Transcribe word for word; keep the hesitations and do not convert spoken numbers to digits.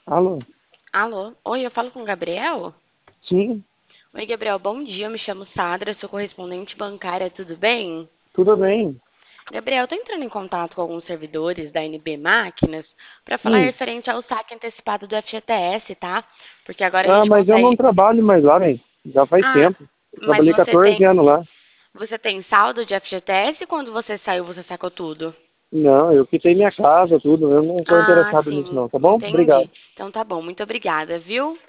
Alô? Alô? Oi, eu falo com o Gabriel? Sim, Oi, Gabriel, bom dia. Eu me chamo Sadra, sou correspondente bancária, tudo bem? tudo bem. Gabriel, estou entrando em contato com alguns servidores da N B Máquinas para falar Hum. referente ao saque antecipado do F G T S, tá? Porque agora a Ah, gente mas eu não consegue. trabalho mais lá, velho. Já faz Ah, tempo. Eu mas trabalhei você quatorze tem. anos lá. Você tem saldo de F G T S e quando você saiu você sacou tudo? Não, eu quitei minha casa, tudo. Eu não estou Ah, interessado nisso sim, não, tá bom? Obrigado. entendi. Então tá bom, muito obrigada, viu?